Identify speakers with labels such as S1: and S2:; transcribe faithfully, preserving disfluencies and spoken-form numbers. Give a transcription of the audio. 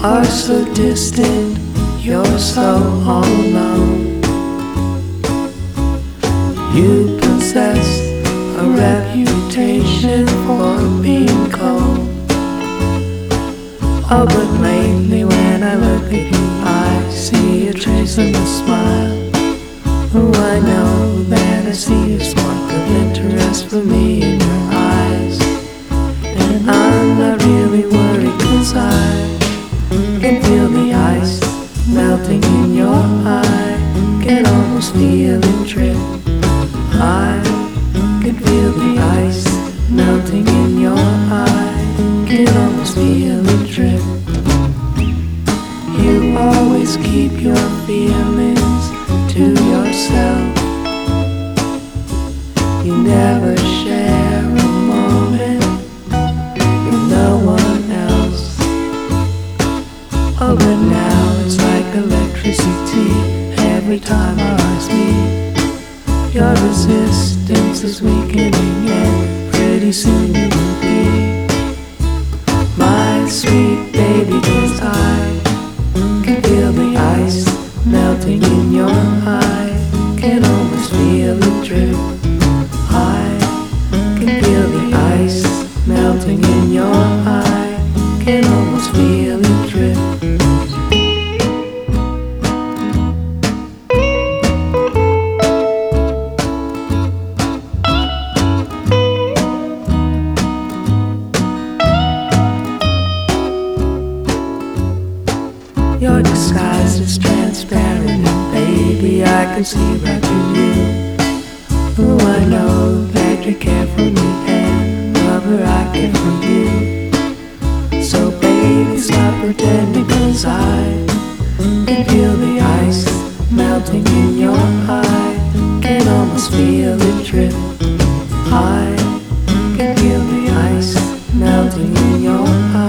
S1: are so distant, you're so all alone. You possess a reputation for being cold. Oh, but lately when I look at you, I see a trace of a smile. Oh, I know that I see a spark of interest for me in your eyes. And I'm not really worried, 'cause I can feel the ice melting in your eye. Can almost feel it drip. I can feel the ice melting in your eye. Can almost feel it drip. You always keep your feelings to yourself. You never share a moment with no one else. Oh, but now it's like electricity every time our eyes meet. Your resistance is weakening, and pretty soon you will be my sweet baby, 'cause I can feel the ice melting in your eye. Can almost feel it drip. I can feel the ice melting in your eye. Can almost feel it drip. Your disguise is transparent, and baby, I can see right through you. Oh, I know that you care for me, and lover, I care for you. So baby, stop pretending, 'cause I can feel the ice melting in your eye. Can almost feel it drip. I can feel the ice melting in your eye.